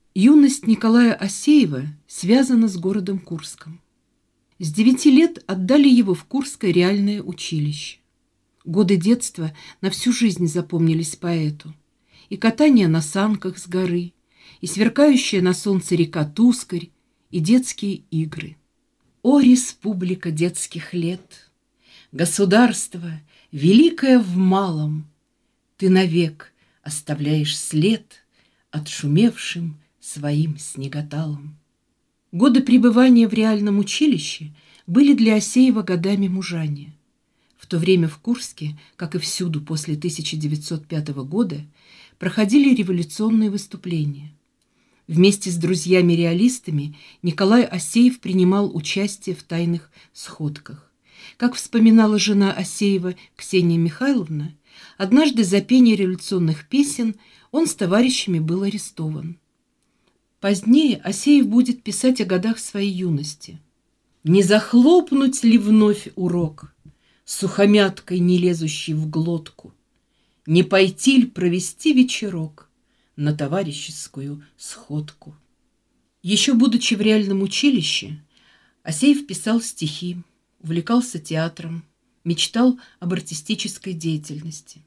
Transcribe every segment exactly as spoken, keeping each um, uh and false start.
Юность Николая Асеева связана с городом Курском. С девяти лет отдали его в Курское реальное училище. Годы детства на всю жизнь запомнились поэту. И катание на санках с горы, и сверкающая на солнце река Тускарь, и детские игры. О, республика детских лет! Государство, великое в малом, ты навек оставляешь след отшумевшим своим снеготалом. Годы пребывания в реальном училище были для Асеева годами мужания. В то время в Курске, как и всюду после тысяча девятьсот пятого года, проходили революционные выступления. Вместе с друзьями-реалистами Николай Асеев принимал участие в тайных сходках. Как вспоминала жена Асеева Ксения Михайловна, однажды за пение революционных песен он с товарищами был арестован. Позднее Асеев будет писать о годах своей юности. «Не захлопнуть ли вновь урок, сухомяткой не лезущей в глотку? Не пойти ли провести вечерок на товарищескую сходку?» Еще будучи в реальном училище, Асеев писал стихи, увлекался театром, мечтал об артистической деятельности.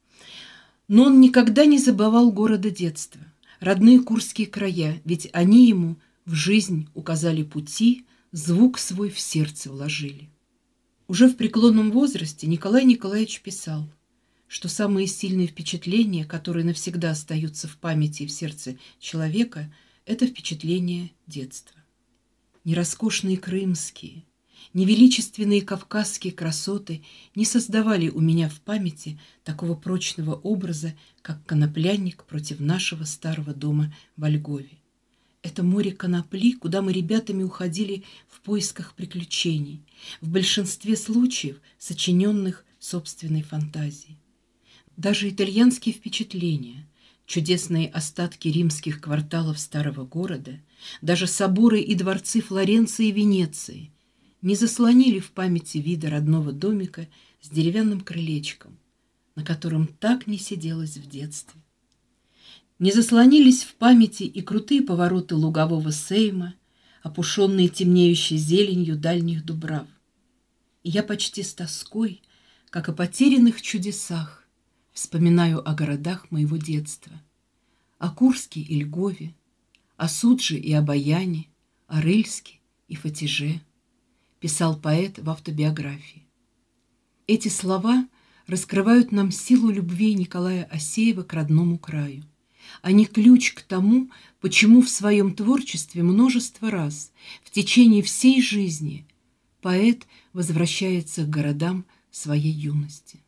Но он никогда не забывал города детства, родные курские края, ведь они ему в жизнь указали пути, звук свой в сердце вложили. Уже в преклонном возрасте Николай Николаевич писал, что самые сильные впечатления, которые навсегда остаются в памяти и в сердце человека, это впечатления детства. Не роскошные крымские, ни величественные кавказские красоты не создавали у меня в памяти такого прочного образа, как коноплянник против нашего старого дома во Льгове. Это море конопли, куда мы ребятами уходили в поисках приключений, в большинстве случаев сочиненных собственной фантазией. Даже итальянские впечатления, чудесные остатки римских кварталов старого города, даже соборы и дворцы Флоренции и Венеции не заслонили в памяти вида родного домика с деревянным крылечком, на котором так не сиделось в детстве. Не заслонились в памяти и крутые повороты лугового сейма, опушенные темнеющей зеленью дальних дубрав. И я почти с тоской, как о потерянных чудесах, вспоминаю о городах моего детства, о Курске и Льгове, о Судже и Обаяне, о Рыльске и Фатиже, писал поэт в автобиографии. Эти слова раскрывают нам силу любви Николая Асеева к родному краю. Они ключ к тому, почему в своем творчестве множество раз в течение всей жизни поэт возвращается к городам своей юности.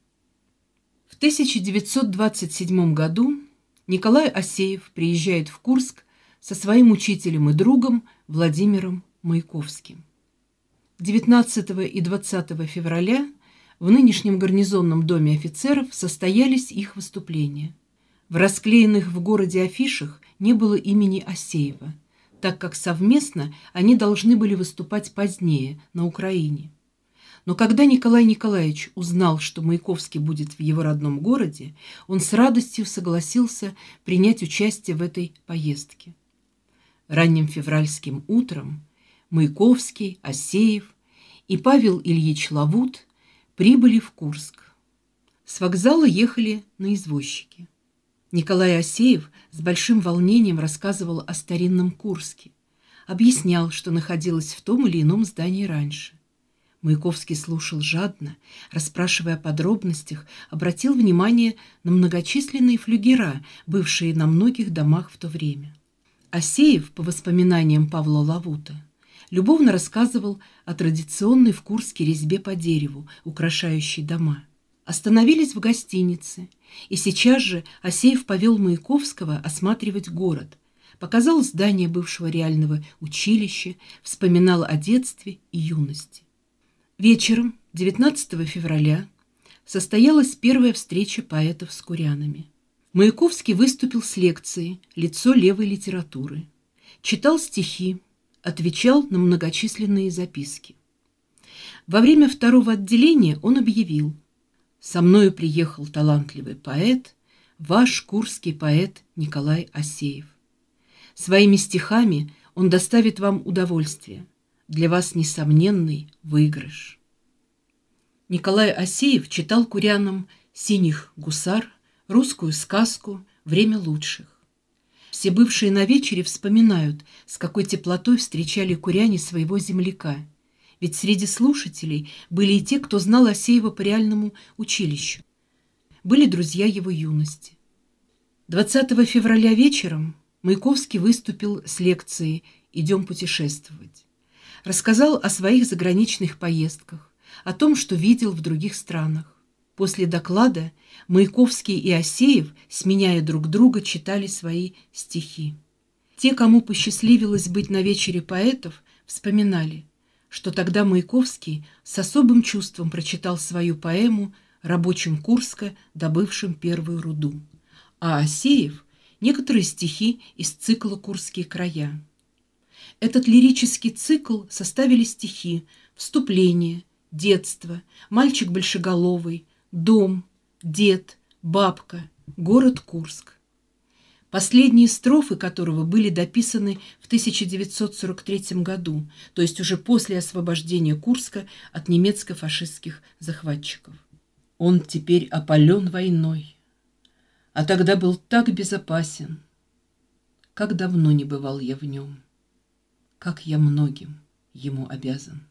В тысяча девятьсот двадцать седьмом году Николай Асеев приезжает в Курск со своим учителем и другом Владимиром Маяковским. девятнадцатого и двадцатого февраля в нынешнем гарнизонном доме офицеров состоялись их выступления. В расклеенных в городе афишах не было имени Асеева, так как совместно они должны были выступать позднее, на Украине. Но когда Николай Николаевич узнал, что Маяковский будет в его родном городе, он с радостью согласился принять участие в этой поездке. Ранним февральским утром Маяковский, Асеев и Павел Ильич Лавут прибыли в Курск. С вокзала ехали на извозчике. Николай Асеев с большим волнением рассказывал о старинном Курске, объяснял, что находилось в том или ином здании раньше. Маяковский слушал жадно, расспрашивая о подробностях, обратил внимание на многочисленные флюгера, бывшие на многих домах в то время. Асеев, по воспоминаниям Павла Лавута, любовно рассказывал о традиционной в Курске резьбе по дереву, украшающей дома. Остановились в гостинице, и сейчас же Асеев повел Маяковского осматривать город, показал здание бывшего реального училища, вспоминал о детстве и юности. Вечером девятнадцатого февраля состоялась первая встреча поэтов с курянами. Маяковский выступил с лекцией «Лицо левой литературы», читал стихи, отвечал на многочисленные записки. Во время второго отделения он объявил: «Со мною приехал талантливый поэт, ваш курский поэт Николай Асеев. Своими стихами он доставит вам удовольствие. Для вас несомненный выигрыш. Николай Асеев читал курянам «Синих гусар», русскую сказку «Время лучших». Все бывшие на вечере вспоминают, с какой теплотой встречали куряне своего земляка. Ведь среди слушателей были и те, кто знал Асеева по реальному училищу. Были друзья его юности. двадцатого февраля вечером Маяковский выступил с лекцией «Идем путешествовать». Рассказал о своих заграничных поездках, о том, что видел в других странах. После доклада Маяковский и Асеев, сменяя друг друга, читали свои стихи. Те, кому посчастливилось быть на вечере поэтов, вспоминали, что тогда Маяковский с особым чувством прочитал свою поэму рабочим Курска, добывшим первую руду, а Асеев — некоторые стихи из цикла «Курские края». Этот лирический цикл составили стихи «Вступление», «Детство», «Мальчик большеголовый», «Дом», «Дед», «Бабка», «Город Курск», последние строфы которого были дописаны в тысяча девятьсот сорок третьем году, то есть уже после освобождения Курска от немецко-фашистских захватчиков. «Он теперь опален войной, а тогда был так безопасен. Как давно не бывал я в нем, как я многим ему обязан».